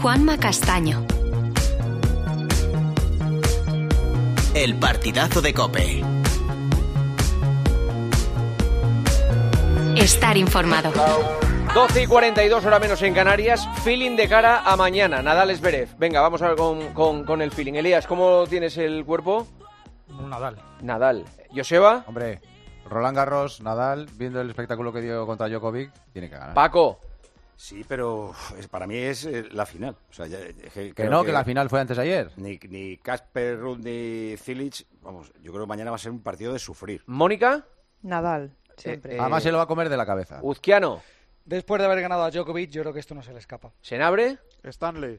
Juanma Castaño. El partidazo de COPE. Estar informado. 12:42, hora menos en Canarias. Feeling de cara a mañana. Nadal Zverev. Venga, vamos a ver con el feeling. Elías, ¿cómo tienes el cuerpo? Nadal. ¿Joseba? Hombre, Roland Garros, Nadal, viendo el espectáculo que dio contra Djokovic, tiene que ganar. Paco. Sí, pero para mí es la final. O sea, que la final fue antes de ayer. Ni Casper Ruud ni Cilic, vamos, yo creo que mañana va a ser un partido de sufrir. ¿Mónica? Nadal, siempre. Además se lo va a comer de la cabeza. Uzquiano. Después de haber ganado a Djokovic, yo creo que esto no se le escapa. ¿Senabre? Stanley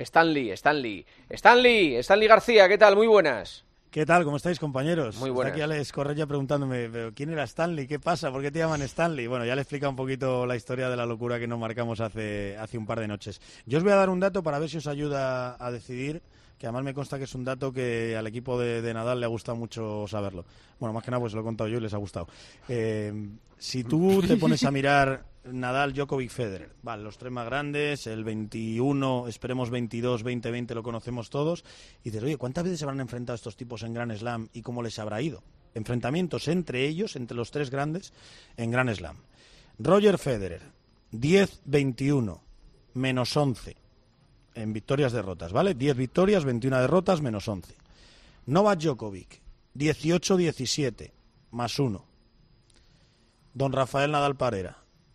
García, ¿qué tal? Muy buenas. ¿Qué tal? ¿Cómo estáis, compañeros? Muy buenas. Está aquí Alex Correia preguntándome, ¿pero quién era Stanley? ¿Qué pasa? ¿Por qué te llaman Stanley? Bueno, ya le he explicado un poquito la historia de la locura que nos marcamos hace un par de noches. Yo os voy a dar un dato para ver si os ayuda a decidir, que además me consta que es un dato que al equipo de Nadal le ha gustado mucho saberlo. Bueno, más que nada pues lo he contado yo y les ha gustado. Si tú te pones a mirar Nadal, Djokovic, Federer, vale, los tres más grandes, el 21, esperemos 22, 2020 lo conocemos todos, y dices, oye, ¿cuántas veces se habrán enfrentado estos tipos en Grand Slam y cómo les habrá ido? Enfrentamientos entre ellos, entre los tres grandes, en Grand Slam. Roger Federer, 10-21, menos 11 en victorias-derrotas, ¿vale? 10 victorias, 21 derrotas, menos 11. Novak Djokovic, 18-17, más 1. Don Rafael Nadal Parera,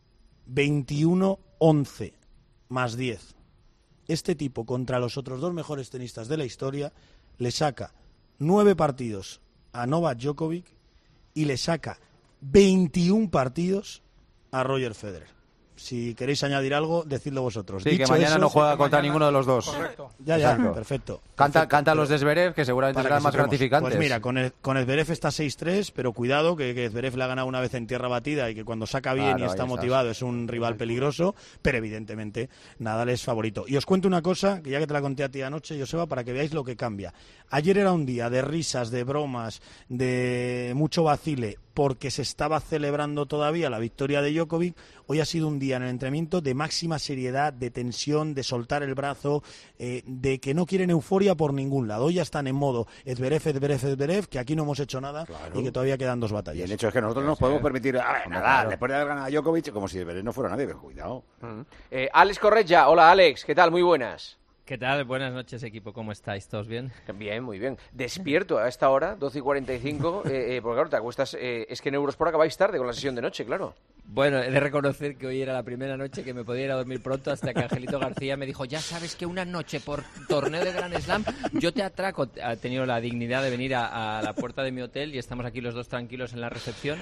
21-11, más 10. Este tipo, contra los otros dos mejores tenistas de la historia, le saca 9 partidos a Novak Djokovic y le saca 21 partidos a Roger Federer. Si queréis añadir algo, decidlo vosotros. Sí, Dicho que mañana eso, no juega contra ninguno de los dos. Correcto. Ya, Exacto. perfecto. Canta los de Zverev, que seguramente serán más gratificantes. Pues mira, con Zverev está 6-3, pero cuidado, que Zverev le ha ganado una vez en tierra batida y que cuando saca bien y está motivado es un rival peligroso, pero evidentemente Nadal es favorito. Y os cuento una cosa, que ya que te la conté a ti anoche, Joseba, para que veáis lo que cambia. Ayer era un día de risas, de bromas, de mucho vacile, porque se estaba celebrando todavía la victoria de Djokovic. Hoy ha sido un día en el entrenamiento de máxima seriedad, de tensión, de soltar el brazo, de que no quieren euforia por ningún lado. Hoy ya están en modo Zverev, que aquí no hemos hecho nada, claro, y que todavía quedan 2 batallas. Y el hecho es que nosotros no nos podemos permitir nada, después de haber ganado a Djokovic, como si Zverev no fuera nadie, pero cuidado. Alex Correia, hola Alex, ¿qué tal? Muy buenas. ¿Qué tal? Buenas noches, equipo. ¿Cómo estáis? ¿Todos bien? Bien, muy bien. Despierto a esta hora, 12:45, porque claro, te acuestas, es que en Eurosport acabáis tarde con la sesión de noche, claro. Bueno, he de reconocer que hoy era la primera noche que me podía ir a dormir pronto hasta que Angelito García me dijo, ya sabes que una noche por torneo de Grand Slam yo te atraco. Ha tenido la dignidad de venir a la puerta de mi hotel y estamos aquí los dos tranquilos en la recepción.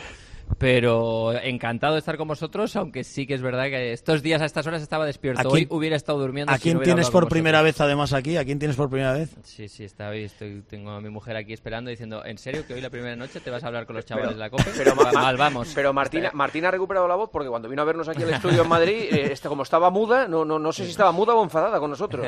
Pero encantado de estar con vosotros, aunque sí que es verdad que estos días a estas horas estaba despierto. Hoy hubiera estado durmiendo. ¿A quién tienes por primera vez además aquí? ¿A quién tienes por primera vez? Sí, tengo a mi mujer aquí esperando diciendo, ¿en serio que hoy la primera noche te vas a hablar con los chavales de la COPE? Pero mal vamos. Pero Martina ha recuperado la voz porque cuando vino a vernos aquí al estudio en Madrid, como estaba muda, no sé si estaba muda o enfadada con nosotros.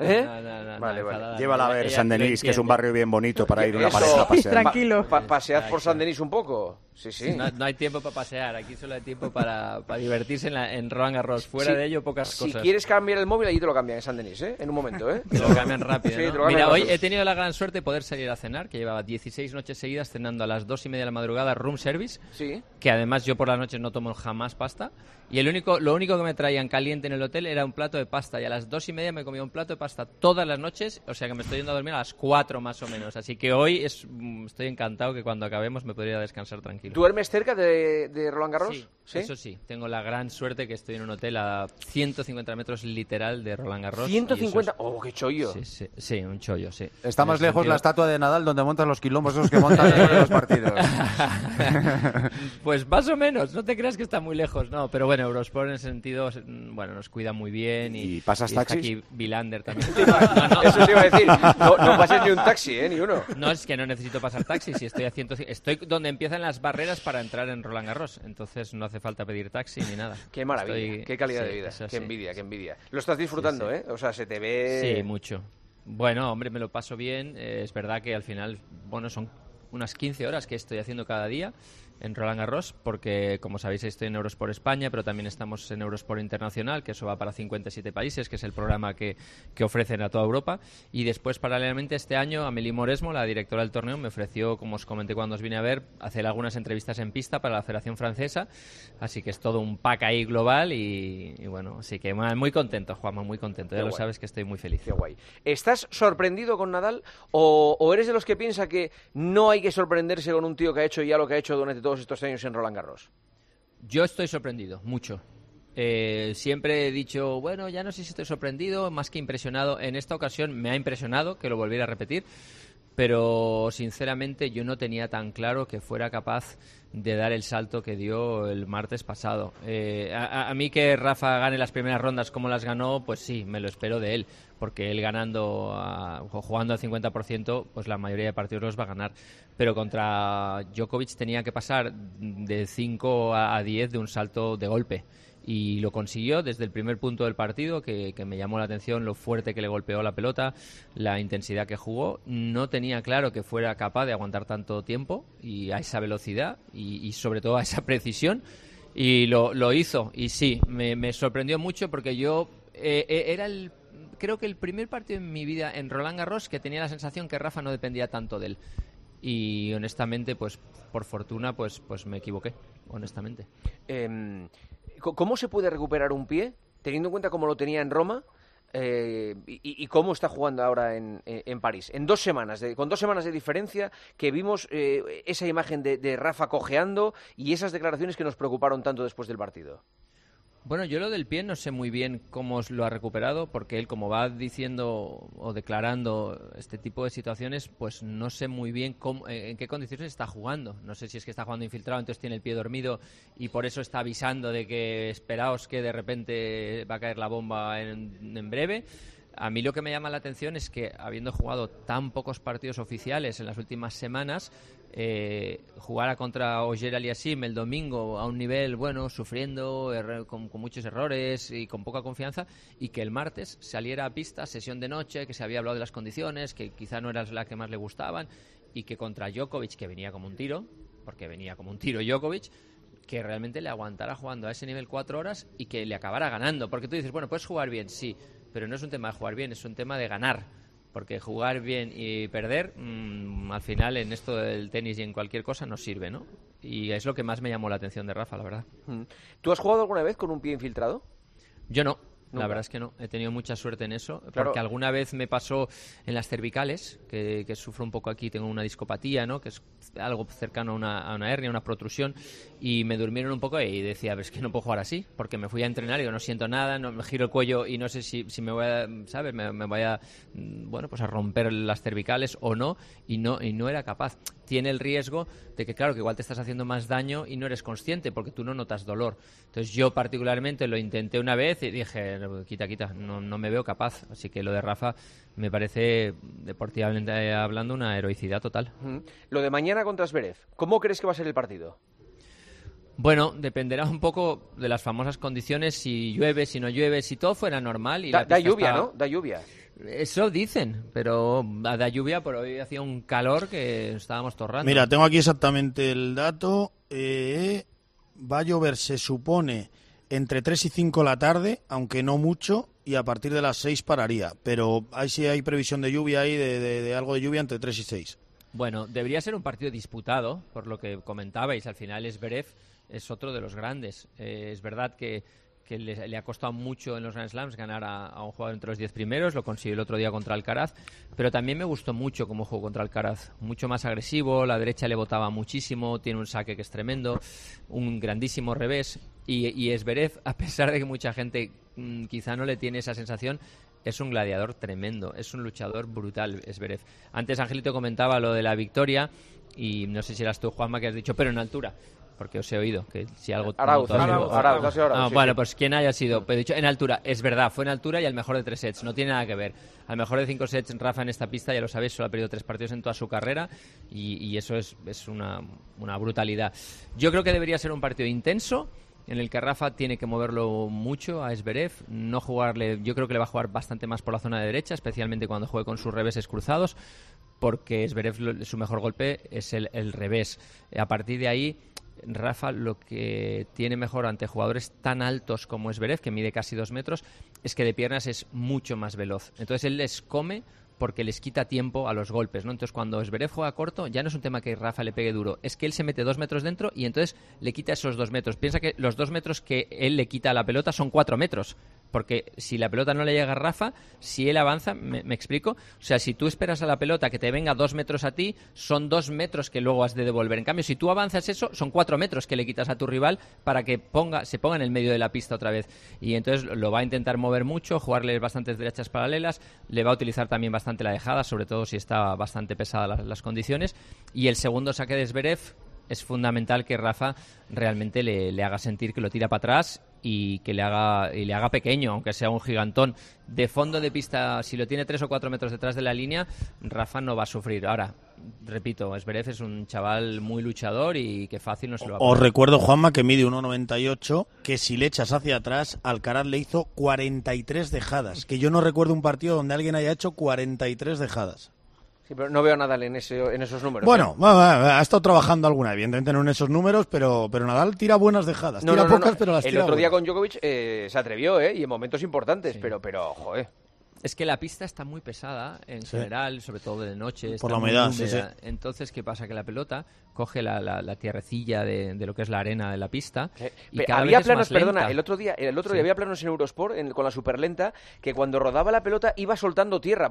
No, vale. enfadada, Llévala a ver San Denis, que es un barrio bien bonito para ir una pareja a pasear. Tranquilo. Pasead por San Denis un poco. Sí. No hay tiempo para pasear, aquí solo hay tiempo para divertirse en Roland Garros. Fuera de ello, pocas cosas. Si quieres cambiar el móvil, allí te lo cambian en San Denis, en un momento, Te lo cambian rápido, sí, ¿no? Mira, hoy he tenido la gran suerte de poder salir a cenar, que llevaba 16 noches seguidas cenando a las 2:30 de la madrugada, room service, sí, que además yo por la noche no tomo jamás pasta, y lo único que me traían caliente en el hotel era un plato de pasta, y a las 2:30 me comía un plato de pasta todas las noches, o sea que me estoy yendo a dormir a las 4 más o menos, así que hoy estoy encantado que cuando acabemos me podría descansar tranquilo. ¿Duermes cerca de Roland Garros? Sí, eso sí, tengo la gran suerte que estoy en un hotel a 150 metros literal de Roland Garros. ¿150? ¡Oh, qué chollo! Sí, un chollo, sí. Está más lejos la estatua de Nadal donde montan los quilombos esos que montan en los partidos. Pues más o menos, no te creas que está muy lejos, no, pero bueno, Eurosport en ese sentido, bueno, nos cuida muy bien. ¿Y pasas taxis? Aquí Vilander también. No. Eso te iba a decir, no pases ni un taxi, ni uno. No, es que no necesito pasar taxi, si estoy donde empiezan las barreras para entrar en Roland Garros, entonces no hace falta pedir taxi ni nada. Qué maravilla, qué calidad de vida, qué envidia. Lo estás disfrutando, sí. O sea, se te ve... Sí, mucho. Bueno, hombre, me lo paso bien, es verdad que al final, bueno, son unas 15 horas que estoy haciendo cada día Roland Garros, porque como sabéis estoy en Eurosport España, pero también estamos en Eurosport Internacional, que eso va para 57 países, que es el programa que ofrecen a toda Europa. Y después, paralelamente, este año, Amélie Mauresmo, la directora del torneo, me ofreció, como os comenté cuando os vine a ver, hacer algunas entrevistas en pista para la Federación Francesa, así que es todo un pack ahí global y bueno, así que muy contento, Juanma, muy contento, ya lo sabes que estoy muy feliz. Qué guay. ¿Estás sorprendido con Nadal o eres de los que piensa que no hay que sorprenderse con un tío que ha hecho ya lo que ha hecho durante todos estos años en Roland Garros? Yo estoy sorprendido, mucho. Siempre he dicho, bueno, ya no sé si estoy sorprendido, más que impresionado. En esta ocasión me ha impresionado, que lo volviera a repetir, pero sinceramente yo no tenía tan claro que fuera capaz de dar el salto que dio el martes pasado. A mí que Rafa gane las primeras rondas como las ganó, pues sí, me lo espero de él, porque él jugando al 50%, pues la mayoría de partidos los va a ganar. Pero contra Djokovic tenía que pasar de 5 a 10 de un salto de golpe. Y lo consiguió desde el primer punto del partido, que me llamó la atención lo fuerte que le golpeó la pelota, la intensidad que jugó. No tenía claro que fuera capaz de aguantar tanto tiempo y a esa velocidad y sobre todo a esa precisión. Y lo hizo. Y sí, me sorprendió mucho porque yo era creo que el primer partido en mi vida en Roland Garros que tenía la sensación que Rafa no dependía tanto de él. Y honestamente, pues por fortuna, pues me equivoqué, honestamente. ¿Cómo se puede recuperar un pie, teniendo en cuenta cómo lo tenía en Roma y cómo está jugando ahora en París? En 2 semanas, con 2 semanas de diferencia, que vimos esa imagen de Rafa cojeando y esas declaraciones que nos preocuparon tanto después del partido. Bueno, yo lo del pie no sé muy bien cómo lo ha recuperado, porque él, como va diciendo o declarando este tipo de situaciones, pues no sé muy bien en qué condiciones está jugando. No sé si es que está jugando infiltrado, entonces tiene el pie dormido y por eso está avisando de que esperaos que de repente va a caer la bomba en breve. A mí lo que me llama la atención es que, habiendo jugado tan pocos partidos oficiales en las últimas semanas, jugara contra Auger Aliassime el domingo a un nivel bueno, sufriendo, con muchos errores y con poca confianza, y que el martes saliera a pista, sesión de noche, que se había hablado de las condiciones, que quizá no eran las que más le gustaban, y que contra Djokovic, que venía como un tiro, porque venía como un tiro Djokovic, que realmente le aguantara jugando a ese nivel 4 horas y que le acabara ganando. Porque tú dices, bueno, puedes jugar bien, sí, pero no es un tema de jugar bien, es un tema de ganar. Porque jugar bien y perder, al final en esto del tenis y en cualquier cosa no sirve, ¿no? Y es lo que más me llamó la atención de Rafa, la verdad. ¿Tú has jugado alguna vez con un pie infiltrado? Yo no. ¿Nunca? La verdad es que no, he tenido mucha suerte en eso, claro. Porque alguna vez me pasó en las cervicales, que sufro un poco aquí, tengo una discopatía, ¿no? Que es algo cercano a una hernia, una protrusión, y me durmieron un poco y decía, pero es que no puedo jugar así, porque me fui a entrenar y yo no siento nada, no me giro el cuello y no sé si me voy a, ¿sabes? Me voy a, bueno, pues a romper las cervicales o no, y no era capaz. Tiene el riesgo de que, claro, que igual te estás haciendo más daño y no eres consciente, porque tú no notas dolor. Entonces yo particularmente lo intenté una vez y dije, quita, no me veo capaz. Así que lo de Rafa me parece, deportivamente hablando, una heroicidad total. Lo de mañana contra Zverev, ¿cómo crees que va a ser el partido? Bueno, dependerá un poco de las famosas condiciones, si llueve, si no llueve, si todo fuera normal. Y da lluvia, ¿no? Da lluvia. Eso dicen, pero da lluvia, pero hoy hacía un calor que estábamos torrando. Mira, tengo aquí exactamente el dato. Va a llover, se supone, entre 3 y 5 de la tarde, aunque no mucho, y a partir de las 6 pararía. Pero ahí sí hay previsión de lluvia ahí, de algo de lluvia entre 3 y 6. Bueno, debería ser un partido disputado, por lo que comentabais. Al final Zverev es otro de los grandes. Es verdad que le ha costado mucho en los Grand Slams ganar a un jugador entre los 10 primeros, lo consiguió el otro día contra Alcaraz, pero también me gustó mucho cómo jugó contra Alcaraz, mucho más agresivo, la derecha le botaba muchísimo, tiene un saque que es tremendo, un grandísimo revés, y Zverev, a pesar de que mucha gente quizá no le tiene esa sensación, es un gladiador tremendo, es un luchador brutal, Zverev. Antes Angelito comentaba lo de la victoria, y no sé si eras tú, Juanma, que has dicho, pero en altura. Porque os he oído, que si algo... Arauz, bueno, pues quien haya sido, pero he dicho en altura, es verdad, fue en altura y al mejor de 3 sets, no tiene nada que ver. Al mejor de 5 sets, Rafa en esta pista, ya lo sabéis, solo ha perdido 3 partidos en toda su carrera y eso es una brutalidad. Yo creo que debería ser un partido intenso, en el que Rafa tiene que moverlo mucho a Zverev, no jugarle, yo creo que le va a jugar bastante más por la zona de derecha, especialmente cuando juegue con sus reveses cruzados, porque Zverev su mejor golpe es el revés. A partir de ahí Rafa lo que tiene mejor ante jugadores tan altos como Zverev, que mide casi 2 metros, es que de piernas es mucho más veloz. Entonces él les come porque les quita tiempo a los golpes, ¿no? Entonces cuando Zverev juega corto, ya no es un tema que Rafa le pegue duro, es que él se mete 2 metros dentro y entonces le quita esos 2 metros. Piensa que los 2 metros que él le quita a la pelota son 4 metros, porque si la pelota no le llega a Rafa, si él avanza, ¿me explico? O sea, si tú esperas a la pelota que te venga 2 metros a ti, son 2 metros que luego has de devolver. En cambio, si tú avanzas eso, son 4 metros que le quitas a tu rival para que se ponga en el medio de la pista otra vez. Y entonces lo va a intentar mover mucho, jugarle bastantes derechas paralelas, le va a utilizar también bastante la dejada, sobre todo si está bastante pesada las condiciones. Y el segundo saque de Zverev es fundamental que Rafa realmente le haga sentir que lo tira para atrás y que le haga pequeño, aunque sea un gigantón. De fondo de pista, si lo tiene 3 o 4 metros detrás de la línea, Rafa no va a sufrir. Ahora, repito, Zverev es un chaval muy luchador y que fácil no se lo va a poner. Os recuerdo, Juanma, que mide 1,98, que si le echas hacia atrás, Alcaraz le hizo 43 dejadas. Que yo no recuerdo un partido donde alguien haya hecho 43 dejadas. Sí, pero no veo a Nadal en esos números. Bueno, ha estado trabajando alguna, evidentemente no en esos números, pero Nadal tira buenas dejadas. Tira pocas, pero las tira. El otro día buenas. con Djokovic se atrevió, y en momentos importantes, sí. pero joder. Es que la pista está muy pesada en general, sobre todo de noche. Por la humedad, sí. Entonces, ¿qué pasa? Que la pelota coge la tierrecilla de lo que es la arena de la pista. Y cada había vez planos, es más lenta. perdona, el otro día había planos en Eurosport con la superlenta que cuando rodaba la pelota iba soltando tierra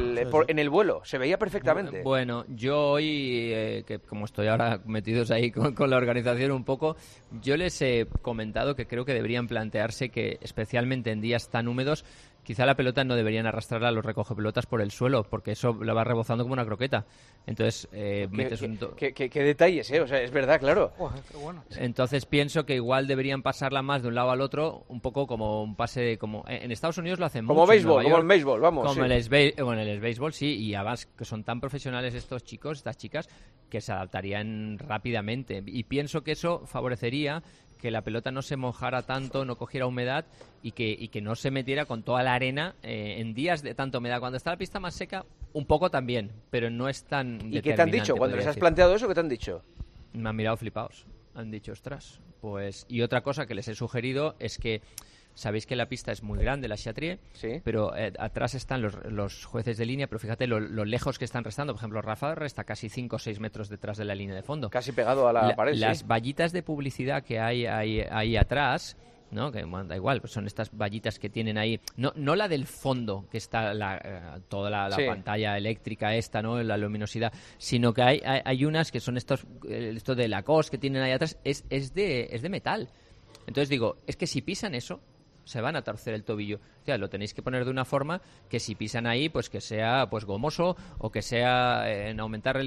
en el vuelo. Se veía perfectamente. Bueno, yo hoy, que como estoy ahora metidos ahí con la organización un poco, yo les he comentado que creo que deberían plantearse que, especialmente en días tan húmedos, quizá la pelota no deberían arrastrarla a los recogepelotas por el suelo, porque eso la va rebozando como una croqueta. Entonces, metes ¿Qué detalles, O sea, es verdad, claro. Qué bueno. Entonces pienso que igual deberían pasarla más de un lado al otro, un poco como un pase, como en Estados Unidos lo hacen como mucho. Béisbol, como el béisbol, vamos. Como en el béisbol, sí, y además que son tan profesionales estos chicos, estas chicas, que se adaptarían rápidamente. Y pienso que eso favorecería que la pelota no se mojara tanto, no cogiera humedad y que no se metiera con toda la arena en días de tanta humedad. Cuando está la pista más seca, un poco también, pero no es tan ¿Y qué te han dicho? Cuando les has planteado eso, ¿qué te han dicho? Me han mirado flipados. Han dicho, ostras, pues... Y otra cosa que les he sugerido es que sabéis que la pista es muy grande, la Chatrier, sí. Pero atrás están los jueces de línea, pero fíjate lo lejos que están restando. Por ejemplo, Rafa resta casi 5 o 6 metros detrás de la línea de fondo. Casi pegado a la pared, Las vallitas de publicidad que hay ahí atrás, ¿no? Que bueno, da igual, pues son estas vallitas que tienen ahí, no la del fondo, que está toda la pantalla eléctrica esta, ¿no? La luminosidad, sino que hay unas que son esto de Lacoste que tienen ahí atrás, es de metal. Entonces digo, es que si pisan eso, se van a torcer el tobillo. O sea, lo tenéis que poner de una forma que si pisan ahí, pues que sea pues gomoso o que sea en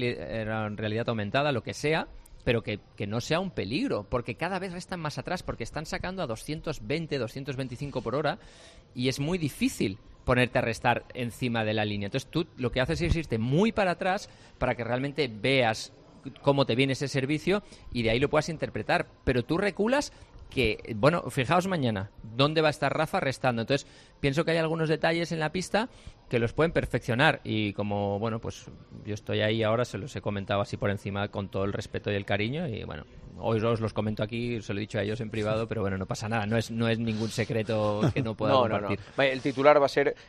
realidad aumentada, lo que sea, pero que no sea un peligro, porque cada vez restan más atrás, porque están sacando a 220, 225 por hora y es muy difícil ponerte a restar encima de la línea. Entonces tú lo que haces es irte muy para atrás para que realmente veas cómo te viene ese servicio y de ahí lo puedas interpretar, pero tú reculas que, bueno, fijaos mañana, ¿dónde va a estar Rafa restando? Entonces, pienso que hay algunos detalles en la pista que los pueden perfeccionar y como, bueno, pues yo estoy ahí ahora, se los he comentado así por encima con todo el respeto y el cariño y, bueno, hoy os los comento aquí, se lo he dicho a ellos en privado, pero bueno, no pasa nada, no es ningún secreto que no pueda compartir. No. El titular va a ser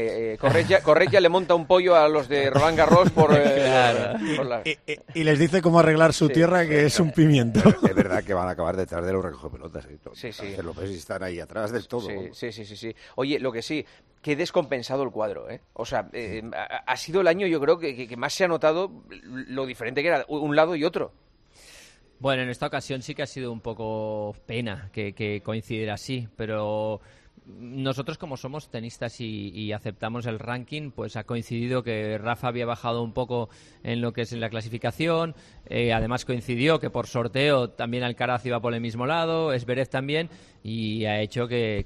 Corretja le monta un pollo a los de Roland Garros claro. Y les dice cómo arreglar su tierra, que es un pimiento. Es verdad que van a acabar detrás de los recogepelotas. Sí. Los ves y están ahí atrás del todo. Sí. Oye, lo que sí, qué descompensado el cuadro, O sea, ha sido el año, yo creo, que más se ha notado lo diferente que era un lado y otro. Bueno, en esta ocasión sí que ha sido un poco pena que coincidiera así, pero nosotros como somos tenistas y aceptamos el ranking, pues ha coincidido que Rafa había bajado un poco en lo que es en la clasificación, además coincidió que por sorteo también Alcaraz iba por el mismo lado, Zverev también, y ha hecho que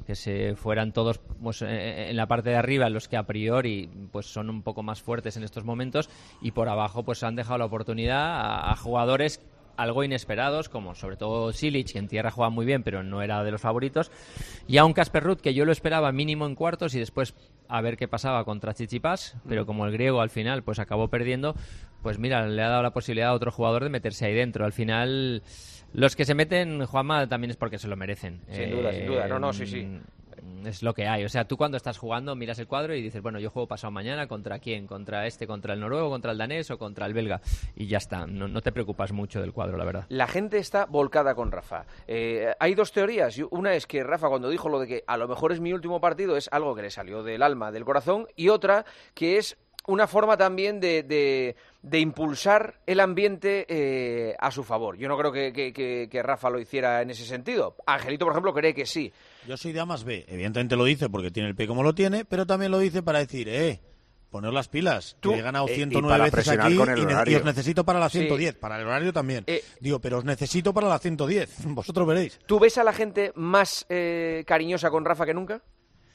se fueran todos pues, en la parte de arriba, los que a priori pues son un poco más fuertes en estos momentos, y por abajo pues han dejado la oportunidad a jugadores algo inesperados, como sobre todo Cilic, que en tierra juega muy bien, pero no era de los favoritos, y a un Casper Ruud que yo lo esperaba mínimo en cuartos y después a ver qué pasaba contra Tsitsipas, pero como el griego al final pues acabó perdiendo, pues mira, le ha dado la posibilidad a otro jugador de meterse ahí dentro. Al final, los que se meten, Juanma, también es porque se lo merecen. Sin duda. No, sí. Es lo que hay. O sea, tú cuando estás jugando miras el cuadro y dices, bueno, yo juego pasado mañana ¿contra quién? ¿Contra el noruego, contra el danés o contra el belga? Y ya está. No te preocupas mucho del cuadro, la verdad. La gente está volcada con Rafa. Hay dos teorías. Una es que Rafa, cuando dijo lo de que a lo mejor es mi último partido, es algo que le salió del alma, del corazón, y otra que es una forma también de impulsar el ambiente a su favor. Yo no creo que Rafa lo hiciera en ese sentido. Angelito, por ejemplo, cree que sí. Yo soy de A más B. Evidentemente lo dice porque tiene el pie como lo tiene, pero también lo dice para decir, poner las pilas. Que he ganado 109 veces aquí y os necesito para la 110. Sí. Para el horario también. Pero os necesito para la 110. Vosotros veréis. ¿Tú ves a la gente más cariñosa con Rafa que nunca?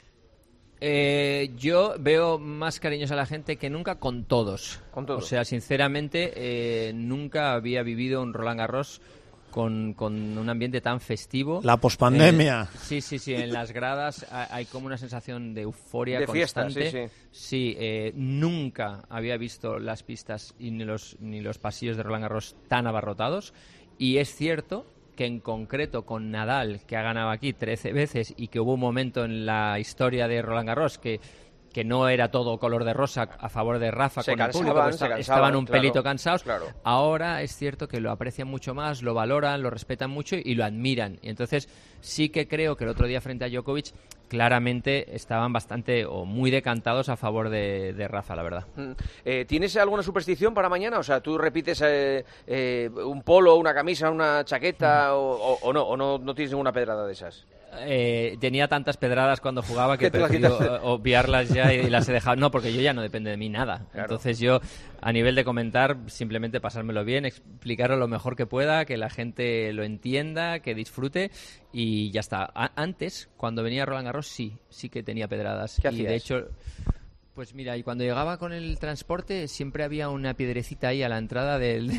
Yo veo más cariñosa a la gente que nunca con todos. O sea, sinceramente, nunca había vivido un Roland Garros con un ambiente tan festivo. La pospandemia. Sí. En las gradas hay como una sensación de euforia de constante. Fiesta, sí. Sí, nunca había visto las pistas y ni los pasillos de Roland Garros tan abarrotados. Y es cierto que en concreto con Nadal, que ha ganado aquí 13 veces y que hubo un momento en la historia de Roland Garros que no era todo color de rosa a favor de Rafa con el público, estaban un pelito cansados. Claro. Ahora es cierto que lo aprecian mucho más, lo valoran, lo respetan mucho y lo admiran. Y entonces sí que creo que el otro día frente a Djokovic claramente estaban bastante o muy decantados a favor de Rafa, la verdad. ¿Tienes alguna superstición para mañana? O sea, ¿tú repites un polo, una camisa, una chaqueta o no tienes ninguna pedrada de esas? Tenía tantas pedradas cuando jugaba que prefiero obviarlas ya y las he dejado. No, porque yo ya no depende de mí nada. Claro. Entonces yo, a nivel de comentar, simplemente pasármelo bien, explicarlo lo mejor que pueda, que la gente lo entienda, que disfrute y ya está. Antes, cuando venía Roland Garros, sí que tenía pedradas. ¿Qué hacías? Y de hecho, pues mira, y cuando llegaba con el transporte siempre había una piedrecita ahí a la entrada del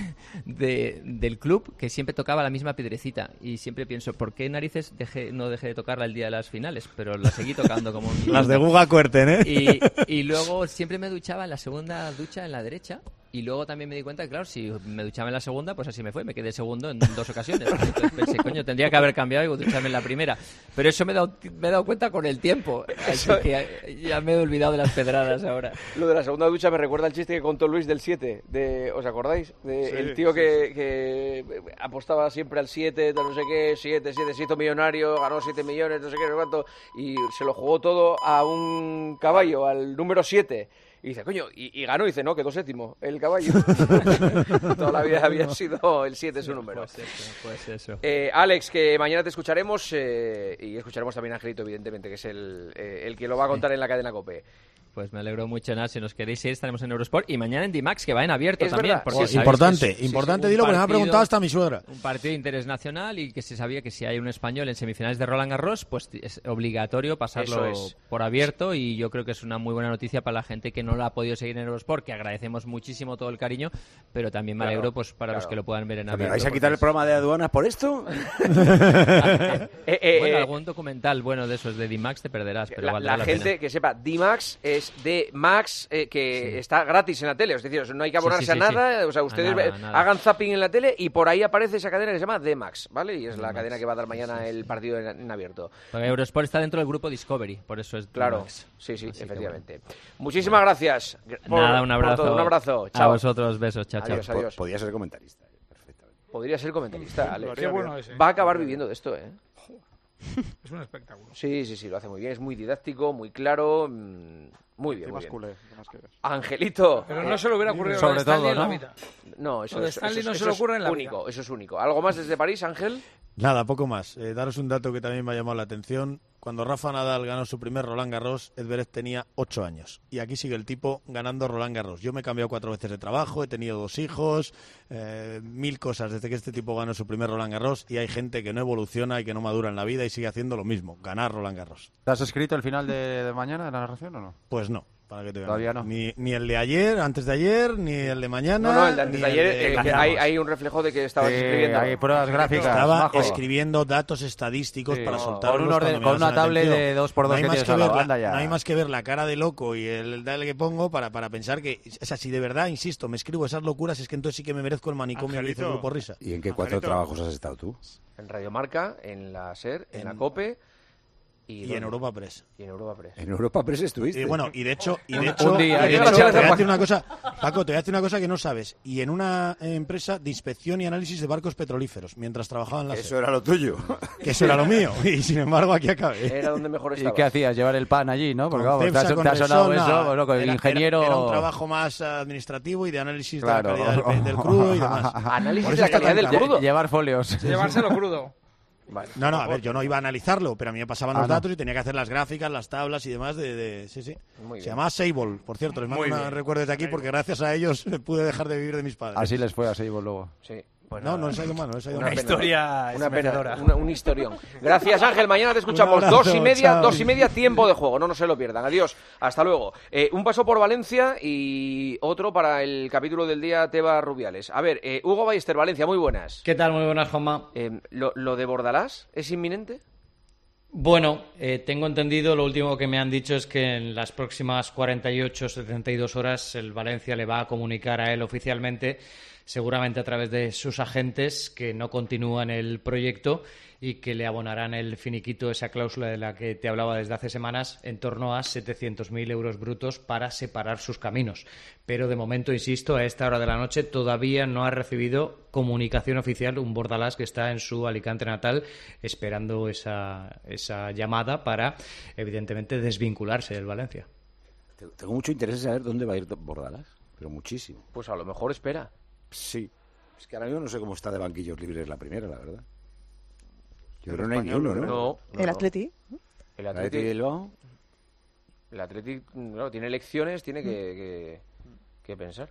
club que siempre tocaba la misma piedrecita y siempre pienso, ¿por qué narices no dejé de tocarla el día de las finales? Pero la seguí tocando como un... Las de Guga Kuerten, ¿eh? Y luego siempre me duchaba en la segunda ducha en la derecha. Y luego también me di cuenta que, claro, si me duchaba en la segunda, pues así me fue. Me quedé segundo en 2 ocasiones. Entonces pensé, coño, tendría que haber cambiado y ducharme en la primera. Pero eso me he dado cuenta con el tiempo. Así que ya me he olvidado de las pedradas ahora. Lo de la segunda ducha me recuerda al chiste que contó Luis del 7. ¿Os acordáis? El tío que apostaba siempre al 7, no sé qué, 7, se hizo millonario, ganó 7 millones, no sé qué, no sé cuánto, y se lo jugó todo a un caballo, al número 7. Y dice, coño, y ganó, y dice, no, quedó séptimo el caballo. Toda la vida había sido el 7 su número. Pues eso. Alex, que mañana te escucharemos y escucharemos también a Angelito, evidentemente, que es el que lo va a contar en la cadena COPE. Pues me alegro mucho, Nat. Si nos queréis ir, estaremos en Eurosport y mañana en D-Max, que va en abierto es también. Porque importante, dilo, porque me ha preguntado hasta mi suegra. Un partido de interés nacional y que se sabía que si hay un español en semifinales de Roland Garros, pues es obligatorio pasarlo por abierto y yo creo que es una muy buena noticia para la gente que no lo ha podido seguir en Eurosport, que agradecemos muchísimo todo el cariño, pero también me alegro pues para los que lo puedan ver en abierto. ¿Me vais a quitar el programa de aduanas por esto? Bueno, algún documental bueno de esos de D-Max te perderás, pero vale la gente pena. Que sepa, D-Max es de Max, que está gratis en la tele, es decir, no hay que abonarse a nada, o sea, ustedes nada. hagan zapping en la tele y por ahí aparece esa cadena que se llama D-Max, ¿vale? Y es la cadena que va a dar mañana el partido en abierto. Porque Eurosport está dentro del grupo Discovery, por eso es claro, D-Max. sí, efectivamente. Bueno. Muchísimas gracias. Nada, un abrazo. Un abrazo. Chao. A vosotros, besos, chao. Adiós. Podría ser comentarista, perfectamente. Podría ser comentarista, Alex. Qué bueno ese. Va a acabar viviendo de esto, ¿eh? Es un espectáculo. Sí, lo hace muy bien, es muy didáctico, muy claro, muy bien. Muy bien. Culé, Angelito. Pero no se le hubiera ocurrido sobre a Stanley todo, en la ¿no? vida. No, eso de Stanley no se le ocurre en la único, vida. eso es único. ¿Algo más desde París, Ángel? Nada, poco más. Daros un dato que también me ha llamado la atención. Cuando Rafa Nadal ganó su primer Roland Garros, Zverev tenía 8 años. Y aquí sigue el tipo ganando Roland Garros. Yo me he cambiado 4 veces de trabajo, he tenido 2 hijos, 1000 cosas desde que este tipo ganó su primer Roland Garros. Y hay gente que no evoluciona y que no madura en la vida y sigue haciendo lo mismo, ganar Roland Garros. ¿Te has escrito el final de mañana de la narración o no? Pues no. Para que te vean. Todavía no. Ni el de ayer, antes de ayer, ni el de mañana. No, el de antes de ayer hay un reflejo de que estabas escribiendo. Hay pruebas gráficas. Estaba escribiendo datos estadísticos para soltarlos. Con una tablet de 2x2 que tienes a la banda ya. No hay más que ver la cara de loco y el dale que pongo para pensar que, o sea, si de verdad, insisto, me escribo esas locuras, es que entonces sí que me merezco el manicomio que dice el Grupo Risa. ¿Y en qué 4 trabajos has estado tú? En Radio Marca, en la SER, en la COPE y en Europa Press. Y en Europa Press. En Europa Press estuviste. Y de hecho, un día, te voy a decir una cosa, Paco, te voy a decir una cosa que no sabes. Y en una empresa de inspección y análisis de barcos petrolíferos, mientras trabajaba en la SER. Eso era lo tuyo. Que eso era lo mío. Y sin embargo, aquí acabé. Era donde mejor estaba. ¿Y qué hacías? ¿Llevar el pan allí, no? Porque vamos, te ha sonado eso, bueno, con el ingeniero... Era un trabajo más administrativo y de análisis de la calidad del crudo y demás. ¿Análisis de la calidad del crudo? Llevar folios. Llevárselo crudo. Vale. No, a ver, yo no iba a analizarlo, pero a mí me pasaban los datos y tenía que hacer las gráficas, las tablas y demás sí. Se llamaba Sable, por cierto, les mando un recuerdo desde aquí porque gracias a ellos pude dejar de vivir de mis padres. Así les fue a Sable luego. Sí. Pues no les ha ido mal, Una historia un historión. Gracias, Ángel. Mañana te escuchamos 2:30, tiempo de juego. No se lo pierdan. Adiós. Hasta luego. Un paso por Valencia y otro para el capítulo del día, Tebas Rubiales. A ver, Hugo Ballester, Valencia, muy buenas. ¿Qué tal? Muy buenas, Juanma. ¿Lo de Bordalás es inminente? Bueno, tengo entendido, lo último que me han dicho es que en las próximas 48, 72 horas el Valencia le va a comunicar a él oficialmente, seguramente a través de sus agentes, que no continúan el proyecto y que le abonarán el finiquito, esa cláusula de la que te hablaba desde hace semanas, en torno a 700.000 euros brutos para separar sus caminos. Pero de momento, insisto, a esta hora de la noche todavía no ha recibido comunicación oficial un Bordalás que está en su Alicante natal esperando esa llamada para, evidentemente, desvincularse del Valencia. Tengo mucho interés en saber dónde va a ir Bordalás, pero muchísimo. Pues a lo mejor espera. Sí. Es que ahora mismo no sé cómo está de banquillos libres la primera, la verdad. Yo creo que no hay ni uno, ¿no? No. ¿El Atleti? ¿El Atleti de Bilbao? El Atleti, no, tiene elecciones, tiene que pensar.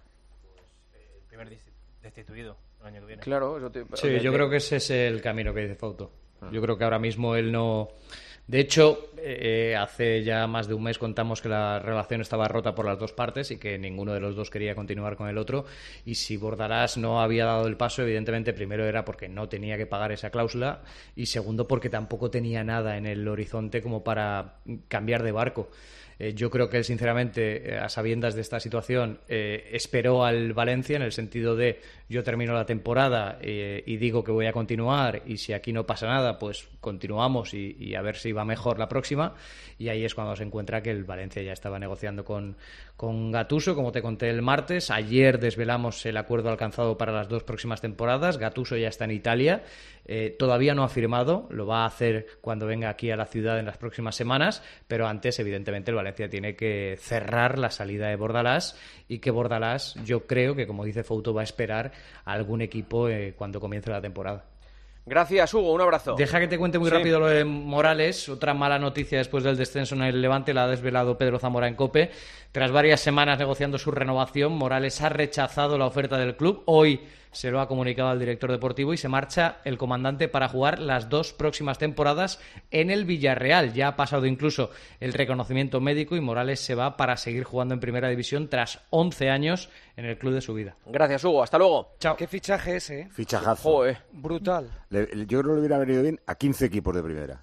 El primer destituido el año que viene. Claro, sí, yo creo que ese es el camino que dice Fauto. Yo creo que ahora mismo él no... De hecho, hace ya más de un mes contamos que la relación estaba rota por las dos partes y que ninguno de los dos quería continuar con el otro. Y si Bordalás no había dado el paso, evidentemente, primero era porque no tenía que pagar esa cláusula y segundo porque tampoco tenía nada en el horizonte como para cambiar de barco. Yo creo que él, sinceramente, a sabiendas de esta situación, esperó al Valencia en el sentido de yo termino la temporada y digo que voy a continuar y si aquí no pasa nada, pues continuamos y a ver si va mejor la próxima. Y ahí es cuando se encuentra que el Valencia ya estaba negociando con Gattuso, como te conté el martes. Ayer desvelamos el acuerdo alcanzado para las 2 próximas temporadas. Gattuso ya está en Italia. Todavía no ha firmado, lo va a hacer cuando venga aquí a la ciudad en las próximas semanas, pero antes, evidentemente, el Valencia tiene que cerrar la salida de Bordalás y que Bordalás, yo creo que, como dice Fouto, va a esperar a algún equipo cuando comience la temporada. Gracias, Hugo. Un abrazo. Deja que te cuente muy rápido lo de Morales. Otra mala noticia después del descenso en el Levante la ha desvelado Pedro Zamora en COPE. Tras varias semanas negociando su renovación, Morales ha rechazado la oferta del club. Hoy se lo ha comunicado al director deportivo y se marcha el comandante para jugar las 2 próximas temporadas en el Villarreal. Ya ha pasado incluso el reconocimiento médico y Morales se va para seguir jugando en Primera División tras 11 años en el club de su vida. Gracias, Hugo. Hasta luego. Chao. Qué fichaje ese, ¿eh? Fichajazo. Joder. Brutal. Yo creo que le hubiera venido bien a 15 equipos de primera.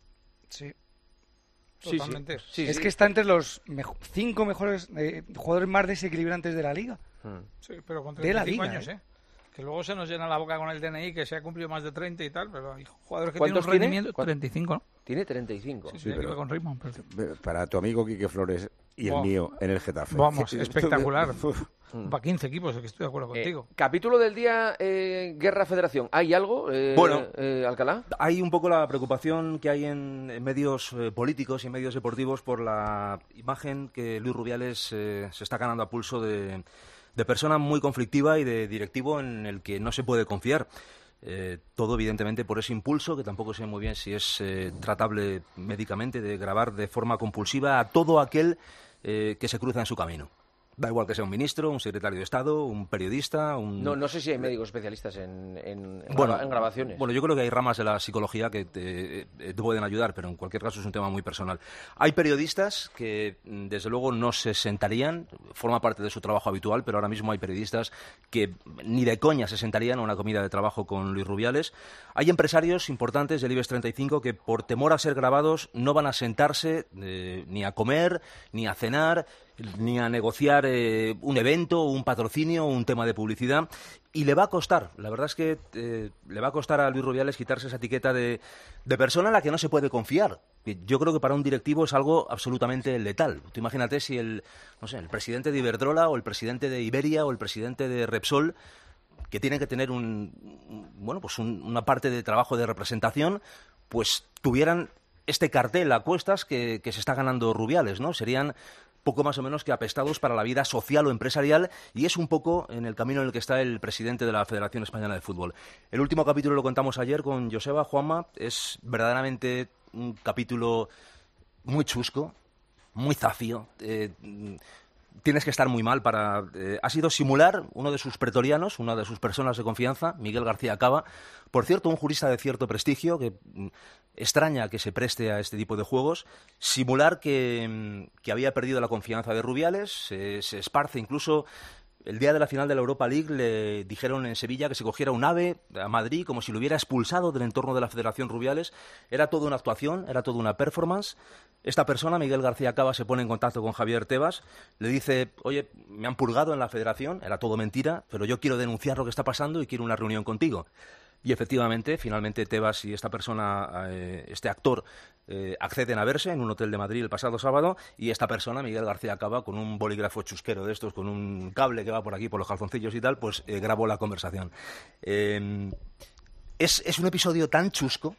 Sí. Totalmente. Sí, es que está entre los 5 mejores jugadores más desequilibrantes de la liga. Sí, pero con de la 35 liga, años, Que luego se nos llena la boca con el DNI, que se ha cumplido más de 30 y tal, pero hay jugadores que tienen un rendimiento... 35, ¿no? Tiene 35. Sí, pero con ritmo. Pero... Para tu amigo Quique Flores y el mío en el Getafe. Vamos, espectacular. Para 15 equipos, es que estoy de acuerdo contigo. Capítulo del día, Guerra Federación. ¿Hay algo, Alcalá? Hay un poco la preocupación que hay en medios políticos y medios deportivos por la imagen que Luis Rubiales se está ganando a pulso de persona muy conflictiva y de directivo en el que no se puede confiar. Todo, evidentemente, por ese impulso, que tampoco sé muy bien si es tratable médicamente, de grabar de forma compulsiva a todo aquel que se cruza en su camino. Da igual que sea un ministro, un secretario de Estado, un periodista, No sé si hay médicos especialistas en grabaciones. Bueno, yo creo que hay ramas de la psicología que te pueden ayudar, pero en cualquier caso es un tema muy personal. Hay periodistas que, desde luego, no se sentarían, forma parte de su trabajo habitual, pero ahora mismo hay periodistas que ni de coña se sentarían a una comida de trabajo con Luis Rubiales. Hay empresarios importantes del IBEX 35 que, por temor a ser grabados, no van a sentarse ni a comer, ni a cenar, ni a negociar un evento, un patrocinio, un tema de publicidad. Y le va a costar, la verdad es que le va a costar a Luis Rubiales quitarse esa etiqueta de persona en la que no se puede confiar. Yo creo que para un directivo es algo absolutamente letal. Tú imagínate si el presidente de Iberdrola o el presidente de Iberia o el presidente de Repsol, que tienen que tener una parte de trabajo de representación, pues tuvieran este cartel a cuestas que se está ganando Rubiales, ¿no? Serían poco más o menos que apestados para la vida social o empresarial, y es un poco en el camino en el que está el presidente de la Federación Española de Fútbol. El último capítulo lo contamos ayer con Joseba, Juanma, es verdaderamente un capítulo muy chusco, muy zafio. Tienes que estar muy mal para... ha sido simular uno de sus pretorianos, una de sus personas de confianza, Miguel García Cava, por cierto, un jurista de cierto prestigio, que extraña que se preste a este tipo de juegos, simular que había perdido la confianza de Rubiales, se esparce incluso... El día de la final de la Europa League le dijeron en Sevilla que se cogiera un AVE a Madrid como si lo hubiera expulsado del entorno de la Federación Rubiales. Era toda una actuación, era toda una performance. Esta persona, Miguel García Cava, se pone en contacto con Javier Tebas, le dice, oye, me han purgado en la Federación, era todo mentira, pero yo quiero denunciar lo que está pasando y quiero una reunión contigo. Y efectivamente, finalmente Tebas y esta persona, este actor, acceden a verse en un hotel de Madrid el pasado sábado, y esta persona, Miguel García Cava, con un bolígrafo chusquero de estos, con un cable que va por aquí, por los calzoncillos y tal, pues grabó la conversación. Es un episodio tan chusco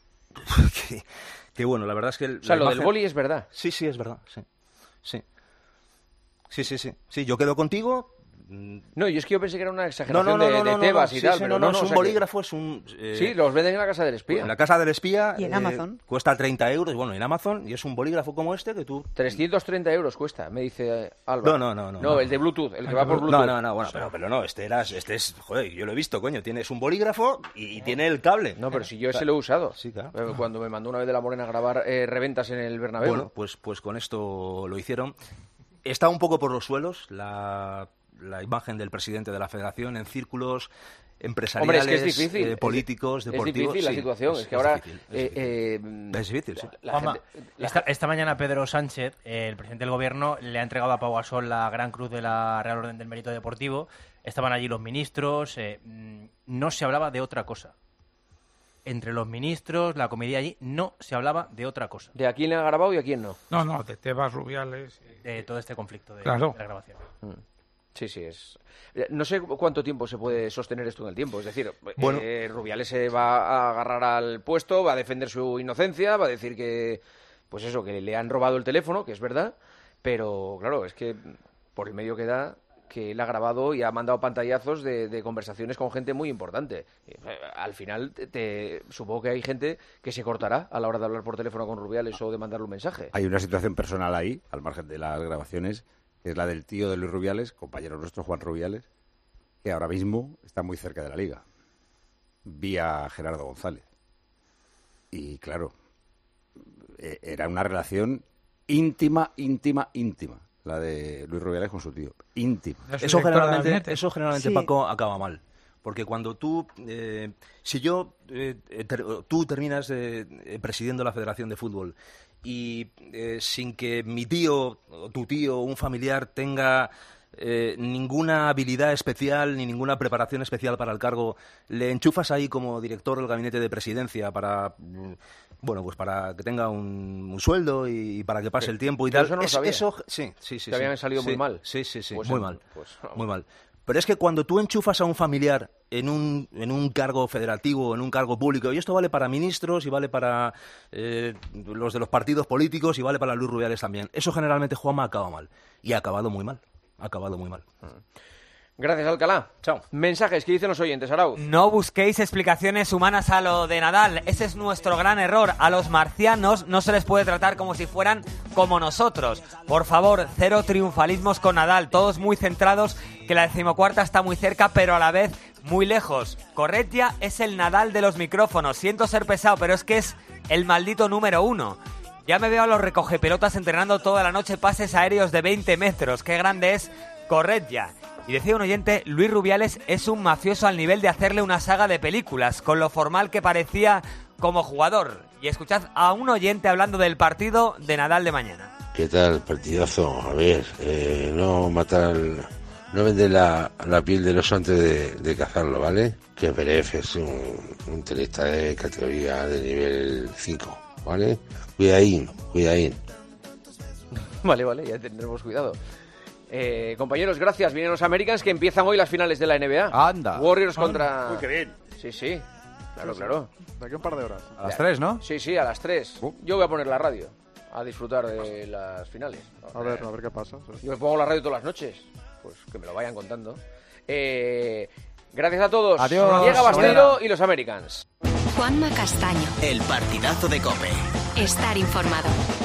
que bueno, la verdad es que... O sea, lo del boli es verdad. Sí, es verdad, sí. Sí, yo quedo contigo... No, yo es que yo pensé que era una exageración de Tebas y tal, pero no, es un bolígrafo, es un... sí, los venden en la Casa del Espía. En la Casa del Espía... Y en Amazon. Cuesta 30 euros, bueno, en Amazon, y es un bolígrafo como este que tú... 330 euros cuesta, me dice Alba. No, el de Bluetooth, el que va por Bluetooth. Bueno, pero no, este es... Joder, yo lo he visto, coño, tienes un bolígrafo y tiene el cable. No, pero si yo ese lo he usado. Sí, claro. Cuando me mandó una vez de La Morena a grabar reventas en el Bernabéu. Bueno, pues con esto lo hicieron. Está un poco por los suelos la imagen del presidente de la Federación en círculos empresariales, hombre, es que es difícil, políticos, deportivos. Es difícil la situación, es que ahora... Es difícil, sí. Esta mañana Pedro Sánchez, el presidente del Gobierno, le ha entregado a Pau Gasol la Gran Cruz de la Real Orden del Mérito Deportivo. Estaban allí los ministros, no se hablaba de otra cosa. Entre los ministros, la comedia allí, no se hablaba de otra cosa. ¿De a quién le ha grabado y a quién no? No, de Tebas, Rubiales... De todo este conflicto de la grabación. Sí, es... No sé cuánto tiempo se puede sostener esto en el tiempo. Es decir, Rubiales se va a agarrar al puesto, va a defender su inocencia, va a decir que, pues eso, que le han robado el teléfono, que es verdad, pero claro, es que por el medio que da, que él ha grabado y ha mandado pantallazos de conversaciones con gente muy importante. Al final, supongo que hay gente que se cortará a la hora de hablar por teléfono con Rubiales o de mandarle un mensaje. Hay una situación personal ahí, al margen de las grabaciones, que es la del tío de Luis Rubiales, compañero nuestro, Juan Rubiales, que ahora mismo está muy cerca de la Liga, vía Gerardo González. Y claro, era una relación íntima, la de Luis Rubiales con su tío. Íntima. Eso generalmente, Paco, acaba mal. Porque cuando tú, tú terminas presidiendo la Federación de Fútbol y sin que mi tío, o tu tío, o un familiar tenga ninguna habilidad especial ni ninguna preparación especial para el cargo, le enchufas ahí como director del gabinete de presidencia para... Bueno, pues para que tenga un sueldo y para que pase el tiempo y tal. Eso no lo sabía. Sí. Te habían salido muy mal. Sí, pues muy mal. Pero es que cuando tú enchufas a un familiar en un cargo federativo, en un cargo público, y esto vale para ministros y vale para los de los partidos políticos y vale para Luis Rubiales también, eso generalmente, Juanma, acaba mal. Y ha acabado muy mal. Gracias, Alcalá. Chao. Mensajes que dicen los oyentes, Arauz. No busquéis explicaciones humanas a lo de Nadal. Ese es nuestro gran error. A los marcianos no se les puede tratar como si fueran como nosotros. Por favor, cero triunfalismos con Nadal. Todos muy centrados, que la 14ª está muy cerca, pero a la vez muy lejos. Corretja es el Nadal de los micrófonos. Siento ser pesado, pero es que es el maldito número 1. Ya me veo a los recogepelotas entrenando toda la noche pases aéreos de 20 metros. Qué grande es Corretja. Y decía un oyente, Luis Rubiales es un mafioso al nivel de hacerle una saga de películas, con lo formal que parecía como jugador. Y escuchad a un oyente hablando del partido de Nadal de mañana. ¿Qué tal, partidazo? A ver, no matar, no vender la piel del oso antes de cazarlo, ¿vale? Que Zverev es un tenista de categoría de nivel 5, ¿vale? Cuidadín. Vale, ya tendremos cuidado. Compañeros, gracias. Vienen los Americans, que empiezan hoy las finales de la NBA. Anda. Warriors contra... Uy, qué bien. Sí. Claro. De aquí a un par de horas. A las 3, ¿no? Sí, a las 3. Yo voy a poner la radio a disfrutar de las finales. A ver qué pasa. Sí. Yo pongo la radio todas las noches. Pues que me lo vayan contando. Gracias a todos. Adiós. Llega Bastero y los Americans. Juanma Castaño. El partidazo de COPE. Estar informado.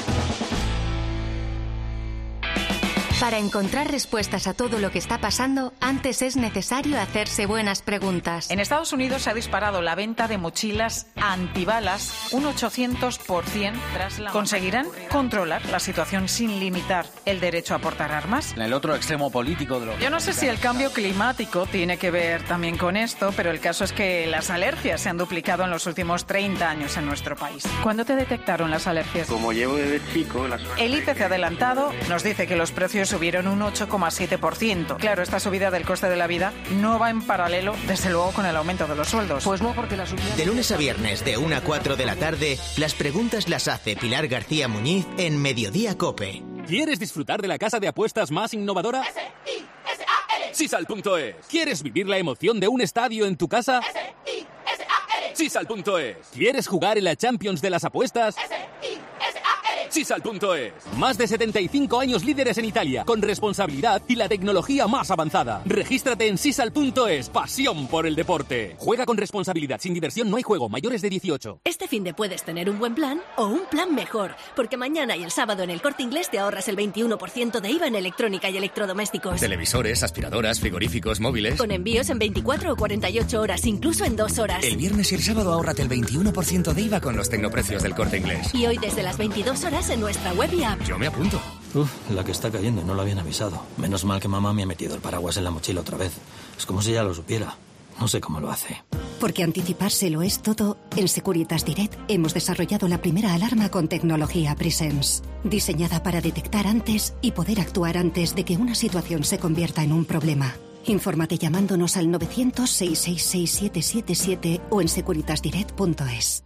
Para encontrar respuestas a todo lo que está pasando, antes es necesario hacerse buenas preguntas. En Estados Unidos se ha disparado la venta de mochilas antibalas un 800% tras la... ¿Conseguirán controlar la situación sin limitar el derecho a portar armas? En el otro extremo político de lo... Yo no sé si el cambio climático tiene que ver también con esto, pero el caso es que las alergias se han duplicado en los últimos 30 años en nuestro país. ¿Cuándo te detectaron las alergias? Como llevo desde chico... El IPC adelantado nos dice que los precios subieron un 8,7%. Claro, esta subida del coste de la vida no va en paralelo, desde luego, con el aumento de los sueldos. Pues no, porque la subida... De lunes a viernes, de 1 a 4 de la tarde, las preguntas las hace Pilar García Muñiz en Mediodía COPE. ¿Quieres disfrutar de la casa de apuestas más innovadora? Sisal.es. ¿Quieres vivir la emoción de un estadio en tu casa? Sisal.es. ¿Quieres jugar en la Champions de las apuestas? Sisal.es. Más de 75 años líderes en Italia, con responsabilidad y la tecnología más avanzada. Regístrate en Sisal.es. Pasión por el deporte. Juega con responsabilidad. Sin diversión no hay juego. Mayores de 18. Este fin de puedes tener un buen plan o un plan mejor, porque mañana y el sábado en El Corte Inglés te ahorras el 21% de IVA en electrónica y electrodomésticos. Televisores, aspiradoras, frigoríficos, móviles. Con envíos en 24 o 48 horas, incluso en 2 horas. El viernes y el sábado ahórrate el 21% de IVA con los tecnoprecios del Corte Inglés. Y hoy desde las 22 horas en nuestra web y app. Yo me apunto. La que está cayendo, no lo habían avisado. Menos mal que mamá me ha metido el paraguas en la mochila otra vez. Es como si ya lo supiera. No sé cómo lo hace. Porque anticiparse lo es todo, en Securitas Direct hemos desarrollado la primera alarma con tecnología Presence, diseñada para detectar antes y poder actuar antes de que una situación se convierta en un problema. Infórmate llamándonos al 900-666-777 o en securitasdirect.es.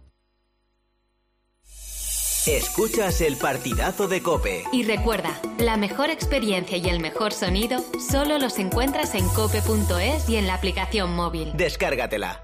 Escuchas el partidazo de COPE. Y recuerda, la mejor experiencia y el mejor sonido solo los encuentras en cope.es y en la aplicación móvil. Descárgatela.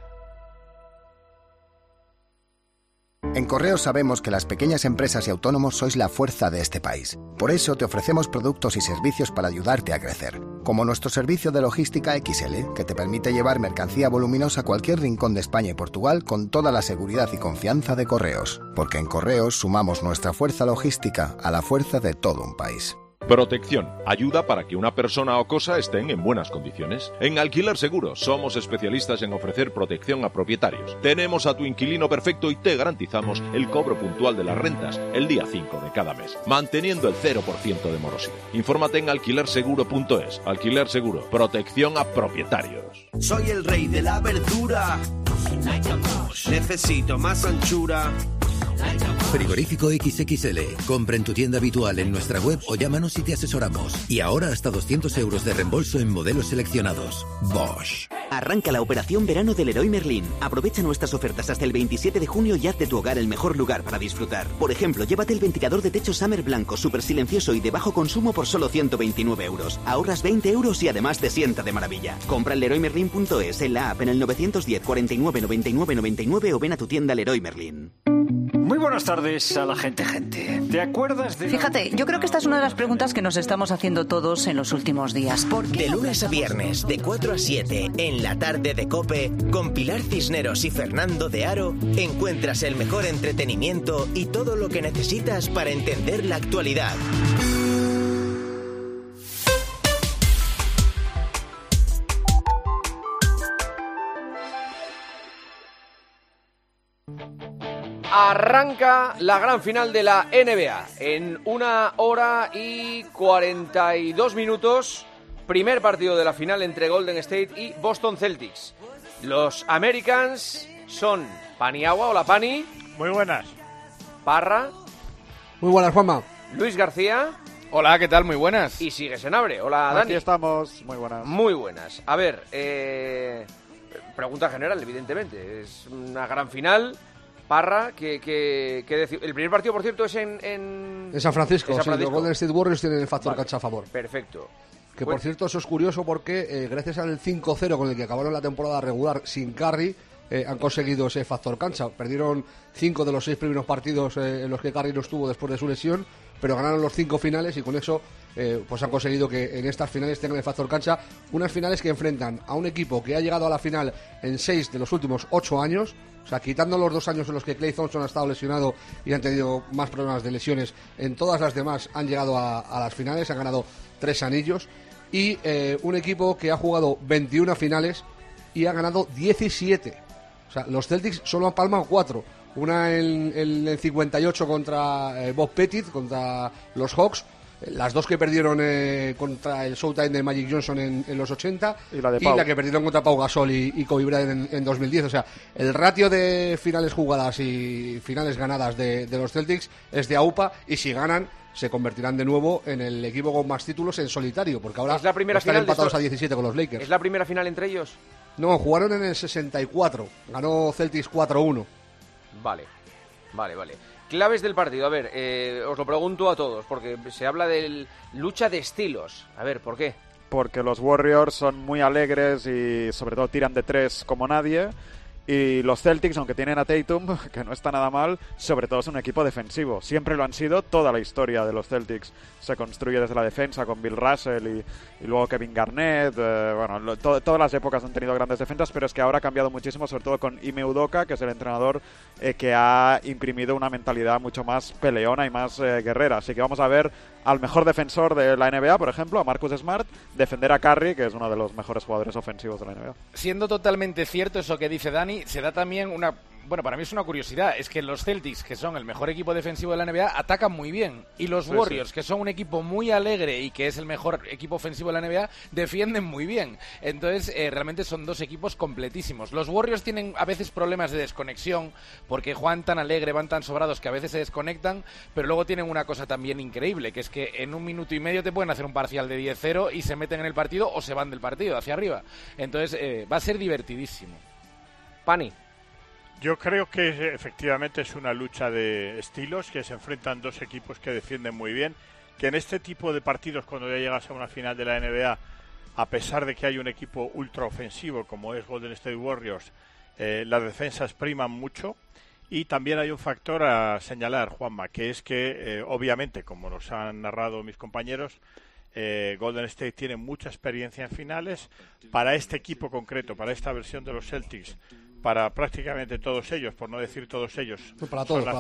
En Correos sabemos que las pequeñas empresas y autónomos sois la fuerza de este país. Por eso te ofrecemos productos y servicios para ayudarte a crecer. Como nuestro servicio de logística XL, que te permite llevar mercancía voluminosa a cualquier rincón de España y Portugal con toda la seguridad y confianza de Correos. Porque en Correos sumamos nuestra fuerza logística a la fuerza de todo un país. Protección. Ayuda para que una persona o cosa estén en buenas condiciones. En Alquiler Seguro somos especialistas en ofrecer protección a propietarios. Tenemos a tu inquilino perfecto y te garantizamos el cobro puntual de las rentas el día 5 de cada mes, manteniendo el 0% de morosidad. Infórmate en alquilerseguro.es. Alquiler Seguro. Protección a propietarios. Soy el rey de la verdura. Necesito más anchura. Frigorífico XXL. Compra en tu tienda habitual en nuestra web o llámanos y te asesoramos. Y ahora hasta 200 euros de reembolso en modelos seleccionados. Bosch. Arranca la operación verano del Leroy Merlin. Aprovecha nuestras ofertas hasta el 27 de junio y haz de tu hogar el mejor lugar para disfrutar. Por ejemplo, llévate el ventilador de techo Summer blanco, súper silencioso y de bajo consumo por solo 129 euros. Ahorras 20 euros y además te sienta de maravilla. Compra en leroymerlin.es, en la app, en el 910 49 99 99 o ven a tu tienda Leroy Merlin. Muy buenos Buenas tardes a la gente. ¿Te acuerdas de...? Fíjate, yo creo que esta es una de las preguntas que nos estamos haciendo todos en los últimos días. De lunes a viernes, de 4 a 7, en la tarde de COPE, con Pilar Cisneros y Fernando de Aro, encuentras el mejor entretenimiento y todo lo que necesitas para entender la actualidad. Arranca la gran final de la NBA. En 1 hora y 42 minutos, primer partido de la final entre Golden State y Boston Celtics. Los Americans son Paniagua, hola Pani. Muy buenas. Parra. Muy buenas, Juanma. Luis García. Hola, ¿qué tal? Muy buenas. Y sigue Senabre. Hola, Dani. Aquí estamos, muy buenas. Muy buenas. A ver, pregunta general, evidentemente. Es una gran final. Parra, que el primer partido, por cierto, es en San Francisco. Sí, los Golden State Warriors tienen el factor cancha a favor. Perfecto. Que por cierto, eso es curioso porque gracias al 5-0 con el que acabaron la temporada regular sin Curry, han conseguido ese factor cancha. Perdieron 5 de los 6 primeros partidos en los que Curry no estuvo después de su lesión, pero ganaron los 5 finales y con eso pues han conseguido que en estas finales tengan el factor cancha. Unas finales que enfrentan a un equipo que ha llegado a la final en 6 de los últimos 8 años. O sea, quitando los 2 años en los que Klay Thompson ha estado lesionado y han tenido más problemas de lesiones, en todas las demás han llegado a las finales, han ganado 3 anillos. Y un equipo que ha jugado 21 finales y ha ganado 17. O sea, los Celtics solo han palmado 4. Una en el 58 contra Bob Pettit, contra los Hawks. Las 2 que perdieron contra el Showtime de Magic Johnson en los 80 y la que perdieron contra Pau Gasol y Kobe Bryant en 2010. O sea, el ratio de finales jugadas y finales ganadas de los Celtics es de AUPA, y si ganan se convertirán de nuevo en el equipo con más títulos en solitario, porque ahora están empatados a 17 con los Lakers. ¿Es la primera final entre ellos? No, jugaron en el 64, ganó Celtics 4-1. Vale. Claves del partido, a ver, os lo pregunto a todos, porque se habla de lucha de estilos. A ver, ¿por qué? Porque los Warriors son muy alegres y sobre todo tiran de 3 como nadie. Y los Celtics, aunque tienen a Tatum, que no está nada mal, sobre todo es un equipo defensivo. Siempre lo han sido, toda la historia de los Celtics se construye desde la defensa con Bill Russell y luego Kevin Garnett. Todas las épocas han tenido grandes defensas, pero es que ahora ha cambiado muchísimo, sobre todo con Ime Udoka, que es el entrenador que ha imprimido una mentalidad mucho más peleona y más guerrera. Así que vamos a ver al mejor defensor de la NBA, por ejemplo, a Marcus Smart, defender a Curry, que es uno de los mejores jugadores ofensivos de la NBA. Siendo totalmente cierto eso que dice Dani, se da también una... Bueno, para mí es una curiosidad, es que los Celtics, que son el mejor equipo defensivo de la NBA, atacan muy bien. Y los Warriors, que son un equipo muy alegre y que es el mejor equipo ofensivo de la NBA, defienden muy bien. Entonces, realmente son 2 equipos completísimos. Los Warriors tienen a veces problemas de desconexión, porque juegan tan alegre, van tan sobrados que a veces se desconectan, pero luego tienen una cosa también increíble, que es que en 1 minuto y medio te pueden hacer un parcial de 10-0 y se meten en el partido o se van del partido hacia arriba. Entonces, va a ser divertidísimo. Pani. Yo creo que efectivamente es una lucha de estilos, que se enfrentan 2 equipos que defienden muy bien, que en este tipo de partidos, cuando ya llegas a una final de la NBA, a pesar de que hay un equipo ultra ofensivo como es Golden State Warriors, las defensas priman mucho. Y también hay un factor a señalar, Juanma, que es que obviamente, como nos han narrado mis compañeros, Golden State tiene mucha experiencia en finales. Para este equipo concreto, para esta versión de los Celtics, para prácticamente todos ellos, por no decir todos ellos, para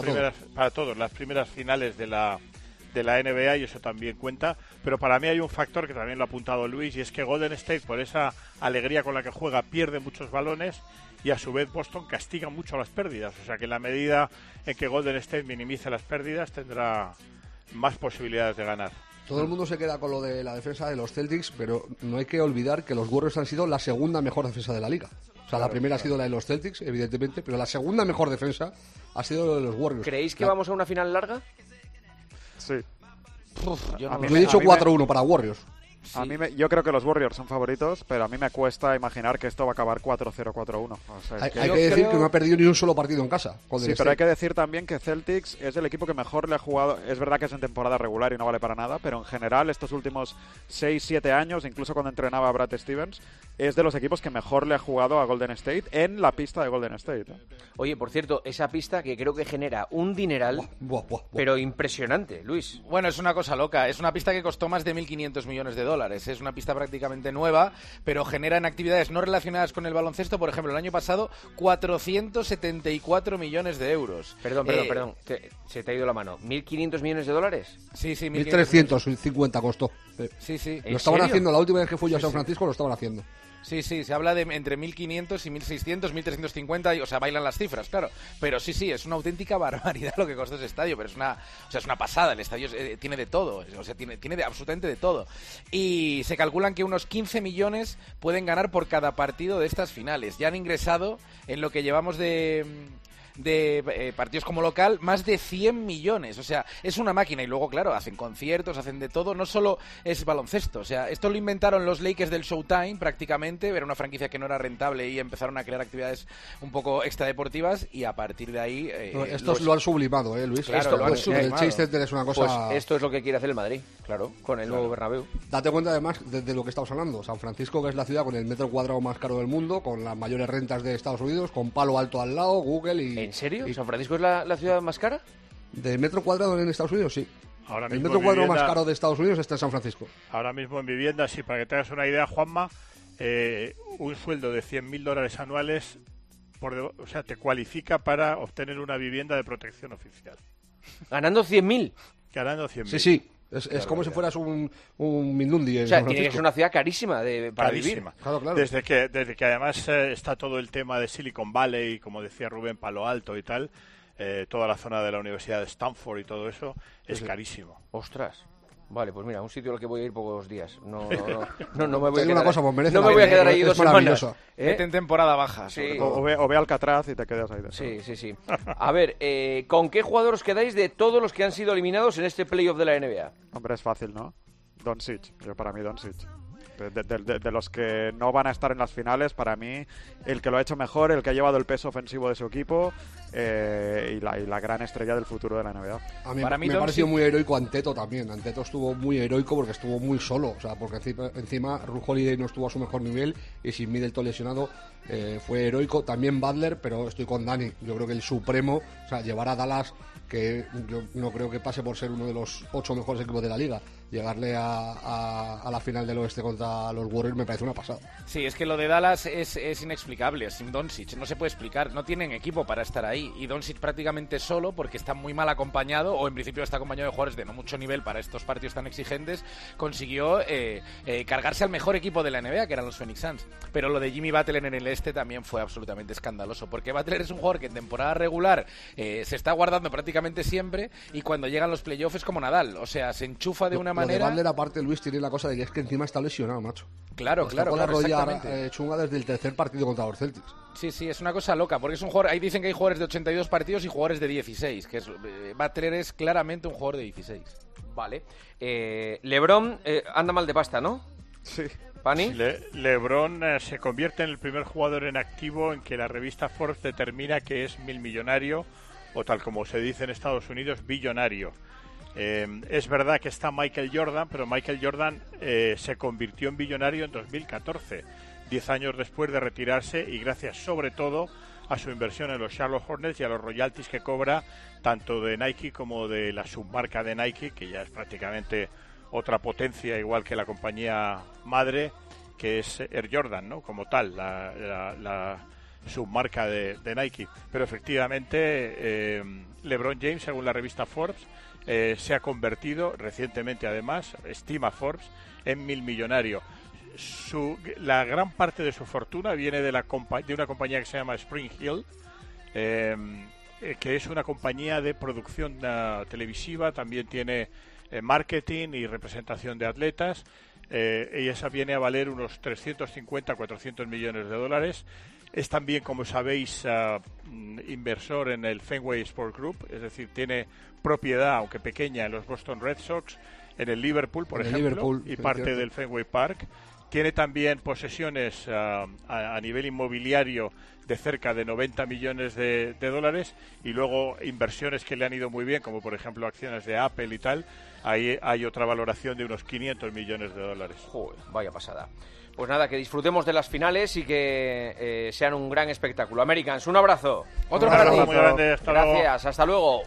todos, las primeras finales de la NBA, y eso también cuenta. Pero para mí hay un factor que también lo ha apuntado Luis, y es que Golden State, por esa alegría con la que juega, pierde muchos balones, y a su vez Boston castiga mucho las pérdidas. O sea que en la medida en que Golden State minimice las pérdidas, tendrá más posibilidades de ganar. Todo el mundo se queda con lo de la defensa de los Celtics, pero no hay que olvidar que los Warriors han sido la segunda mejor defensa de la liga. O sea, la primera ha sido la de los Celtics, evidentemente, pero la segunda mejor defensa ha sido la de los Warriors. ¿Creéis que vamos a una final larga? Sí. Yo he dicho 4-1 para Warriors. Sí. Yo creo que los Warriors son favoritos, pero a mí me cuesta imaginar que esto va a acabar 4-0, 4-1. O sea, hay que decir que no ha perdido ni un solo partido en casa. Sí, pero hay que decir también que Celtics es el equipo que mejor le ha jugado. Es verdad que es en temporada regular y no vale para nada, pero en general estos últimos 6-7 años, incluso cuando entrenaba a Brad Stevens, es de los equipos que mejor le ha jugado a Golden State en la pista de Golden State. Oye, por cierto, esa pista que creo que genera un dineral, pero impresionante, Luis. Bueno, es una cosa loca. Es una pista que costó más de 1.500 millones de dólares. Es una pista prácticamente nueva, pero genera en actividades no relacionadas con el baloncesto, por ejemplo, el año pasado, 474 millones de euros. Perdón. Se te ha ido la mano. ¿1.500 millones de dólares? Sí. 1.350 costó. Sí. Lo estaban haciendo, la última vez que fui yo a San Francisco lo estaban haciendo. Sí, se habla de entre 1.500 y 1.600, 1.350, o sea, bailan las cifras, claro. Pero sí, es una auténtica barbaridad lo que costó ese estadio, pero es una pasada. El estadio tiene de todo, o sea, tiene absolutamente de todo. Y se calculan que unos 15 millones pueden ganar por cada partido de estas finales. Ya han ingresado en lo que llevamos de partidos como local, más de 100 millones, o sea, es una máquina. Y luego, claro, hacen conciertos, hacen de todo, no solo es baloncesto, o sea, esto lo inventaron los Lakers del Showtime prácticamente, era una franquicia que no era rentable y empezaron a crear actividades un poco extradeportivas y a partir de ahí... Estos lo han sublimado, Luis. Claro, el Chase Center es una cosa... Pues esto es lo que quiere hacer el Madrid, claro, con el nuevo Bernabéu. Date cuenta además de lo que estamos hablando, San Francisco, que es la ciudad con el metro cuadrado más caro del mundo, con las mayores rentas de Estados Unidos, con Palo Alto al lado, Google y... ¿En serio? ¿San Francisco es la ciudad más cara? ¿De metro cuadrado en Estados Unidos? Sí. Ahora el metro cuadrado más caro de Estados Unidos está en San Francisco. Ahora mismo en vivienda, sí, para que te hagas una idea, Juanma, un sueldo de $100.000 anuales, o sea, te cualifica para obtener una vivienda de protección oficial. ¿Ganando 100.000? Ganando 100.000. Sí. Es como si fueras un Mindundi. O sea, tiene que ser una ciudad carísima para vivir. Claro. Desde que además está todo el tema de Silicon Valley, como decía Rubén, Palo Alto y tal, toda la zona de la Universidad de Stanford y todo eso, es carísimo. Ostras. Vale, pues mira, un sitio al que voy a ir pocos días. No me voy a quedar ahí 2 semanas. Vete en temporada baja. Sí. O ve Alcatraz y te quedas ahí. Sí. A ver, ¿con qué jugador os quedáis de todos los que han sido eliminados en este playoff de la NBA? Hombre, es fácil, ¿no? Doncic. Para mí, Doncic. De los que no van a estar en las finales, para mí, el que lo ha hecho mejor, el que ha llevado el peso ofensivo de su equipo y la gran estrella del futuro de la NBA. A mí me ha parecido muy heroico Anteto también. Anteto estuvo muy heroico porque estuvo muy solo, o sea, porque encima Ru Holiday no estuvo a su mejor nivel y sin Middleton lesionado fue heroico. También Butler, pero estoy con Dani. Yo creo que el supremo, o sea, llevar a Dallas, que yo no creo que pase por ser uno de los 8 mejores equipos de la liga, llegarle a la final del oeste contra los Warriors me parece una pasada. Sí, es que lo de Dallas es inexplicable. Sin Doncic no se puede explicar, no tienen equipo para estar ahí y Doncic prácticamente solo, porque está muy mal acompañado, o en principio está acompañado de jugadores de no mucho nivel para estos partidos tan exigentes, consiguió cargarse al mejor equipo de la NBA, que eran los Phoenix Suns. Pero lo de Jimmy Butler en el este también fue absolutamente escandaloso, porque Butler es un jugador que en temporada regular se está guardando prácticamente siempre, y cuando llegan los playoffs es como Nadal, o sea, se enchufa de una manera... Lo de Butler, aparte, Luis, tiene la cosa de que es que encima está lesionado, macho. Claro, con la rodilla chunga desde el tercer partido contra los Celtics. Sí, es una cosa loca, porque es un jugador, ahí dicen que hay jugadores de 82 partidos y jugadores de 16, que Butler es claramente un jugador de 16. Vale. LeBron anda mal de pasta, ¿no? Sí. ¿Pani? LeBron se convierte en el primer jugador en activo en que la revista Forbes determina que es millonario, o tal como se dice en Estados Unidos, billonario. Es verdad que está Michael Jordan, pero Michael Jordan se convirtió en billonario en 2014, 10 años después de retirarse, y gracias sobre todo a su inversión en los Charlotte Hornets y a los royalties que cobra tanto de Nike como de la submarca de Nike, que ya es prácticamente otra potencia, igual que la compañía madre, que es Air Jordan, ¿no? Como tal, la submarca de Nike. Pero efectivamente LeBron James, según la revista Forbes, se ha convertido recientemente, además, estima Forbes, en millonario. La gran parte de su fortuna viene de una compañía que se llama Spring Hill, que es una compañía de producción televisiva, también tiene marketing y representación de atletas, y esa viene a valer unos 350-400 millones de dólares. Es también, como sabéis, inversor en el Fenway Sport Group, es decir, tiene propiedad, aunque pequeña, en los Boston Red Sox, en el Liverpool, por ejemplo, y parte del Fenway Park. Tiene también posesiones a nivel inmobiliario, de cerca de 90 millones de dólares, y luego inversiones que le han ido muy bien, como por ejemplo acciones de Apple y tal. Ahí hay otra valoración de unos 500 millones de dólares. Joder, vaya pasada. Pues nada, que disfrutemos de las finales y que sean un gran espectáculo. Americans, un abrazo. Otro para ti. Muy grande, hasta Gracias, hasta luego.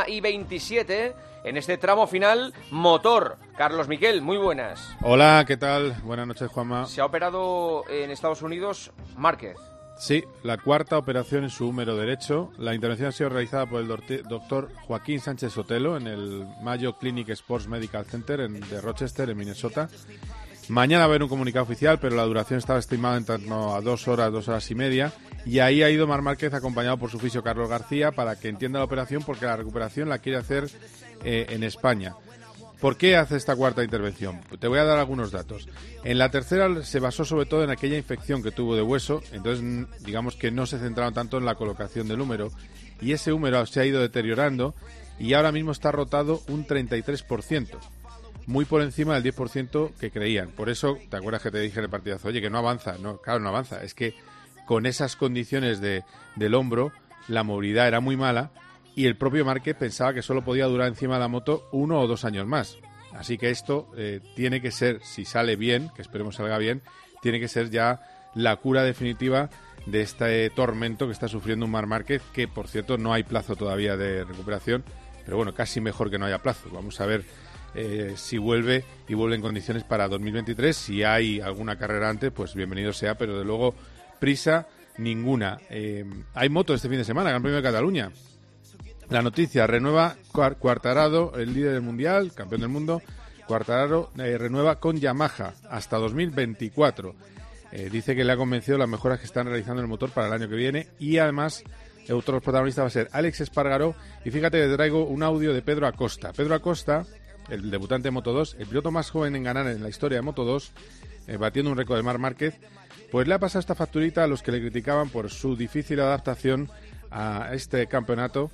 1:27 en este tramo final, motor. Carlos Miquel, muy buenas. Hola, ¿qué tal? Buenas noches, Juanma. Se ha operado en Estados Unidos Márquez. Sí, la cuarta operación en su húmero derecho. La intervención ha sido realizada por el doctor Joaquín Sánchez Sotelo en el Mayo Clinic Sports Medical Center de Rochester, en Minnesota. Mañana va a haber un comunicado oficial, pero la duración estaba estimada en torno a 2 horas, 2 horas y media. Y ahí ha ido Marc Márquez acompañado por su fisio Carlos García para que entienda la operación, porque la recuperación la quiere hacer en España. ¿Por qué hace esta cuarta intervención? Te voy a dar algunos datos. En la tercera se basó sobre todo en aquella infección que tuvo de hueso, entonces digamos que no se centraron tanto en la colocación del húmero. Y ese húmero se ha ido deteriorando y ahora mismo está rotado un 33%. Muy por encima del 10% que creían. Por eso, ¿te acuerdas que te dije en el partidazo? Oye, que no avanza. No, claro, no avanza. Es que con esas condiciones del hombro, la movilidad era muy mala y el propio Márquez pensaba que solo podía durar encima de la moto 1 o 2 años más. Así que esto tiene que ser, si sale bien, que esperemos salga bien, tiene que ser ya la cura definitiva de este tormento que está sufriendo un Marc Márquez, que por cierto no hay plazo todavía de recuperación, pero bueno, casi mejor que no haya plazo. Vamos a ver si vuelve y vuelve en condiciones para 2023. Si hay alguna carrera antes, pues bienvenido sea, pero de luego prisa ninguna. Hay moto este fin de semana, Gran Premio de Cataluña. La noticia, renueva Quartararo, el líder del mundial, campeón del mundo. Quartararo renueva con Yamaha hasta 2024. Dice que le ha convencido las mejoras que están realizando en el motor para el año que viene, y además otro protagonista va a ser Alex Espargaró. Y fíjate que te traigo un audio de Pedro Acosta. Pedro Acosta, el debutante de Moto2, el piloto más joven en ganar en la historia de Moto2, batiendo un récord de Marc Márquez, pues le ha pasado esta facturita a los que le criticaban por su difícil adaptación a este campeonato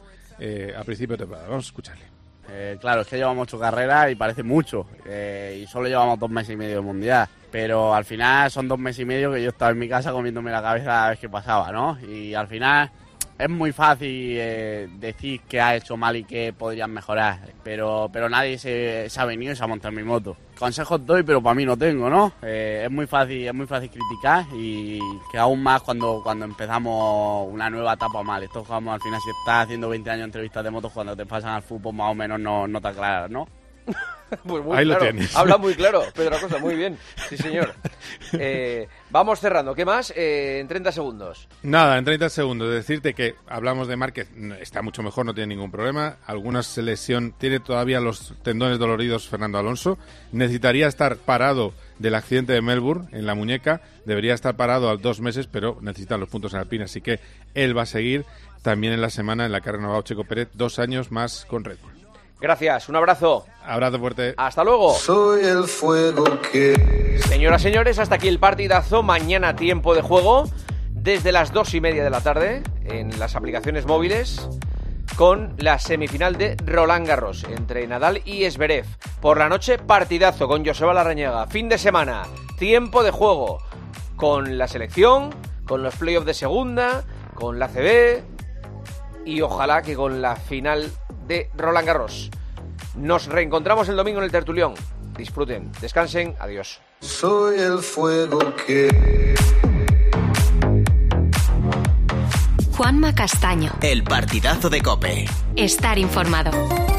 a principio de temporada. Vamos a escucharle. Claro, es que llevamos 8 carreras y parece mucho, y solo llevamos 2 meses y medio de mundial, pero al final son 2 meses y medio que yo estaba en mi casa comiéndome la cabeza cada vez que pasaba, ¿no? Y al final es muy fácil decir que ha hecho mal y que podrían mejorar, pero nadie se ha venido y se ha montado en mi moto. Consejos doy, pero para mí no tengo, ¿no? Es muy fácil criticar, y que aún más cuando empezamos una nueva etapa mal. Esto, vamos, al final, si estás haciendo 20 años de entrevistas de motos, cuando te pasan al fútbol más o menos no te aclaras, ¿no? Pues muy ahí claro. Lo tienes. Habla muy claro, Pedro Acosta, muy bien. Sí, señor. Vamos cerrando. ¿Qué más? En 30 segundos. Nada, en 30 segundos. Decirte que hablamos de Márquez, está mucho mejor, no tiene ningún problema. Algunas lesión, tiene todavía los tendones doloridos Fernando Alonso. Necesitaría estar parado del accidente de Melbourne en la muñeca. Debería estar parado a 2 meses, pero necesita los puntos en Alpine. Así que él va a seguir también en la semana en la que ha renovado Checo Pérez 2 años más con Red Bull. Gracias, un abrazo. Abrazo fuerte. Hasta luego. Soy el fuego que... Señoras, señores, hasta aquí el partidazo. Mañana tiempo de juego desde las 2:30 de la tarde en las aplicaciones móviles, con la semifinal de Roland Garros entre Nadal y Zverev. Por la noche, partidazo con Joseba Larrañaga. Fin de semana, tiempo de juego con la selección, con los playoffs de segunda, con la ACB y ojalá que con la final de Roland Garros. Nos reencontramos el domingo en el Tertulión. Disfruten, descansen, adiós. Soy el fuego que... Juanma Castaño. El partidazo de COPE. Estar informado.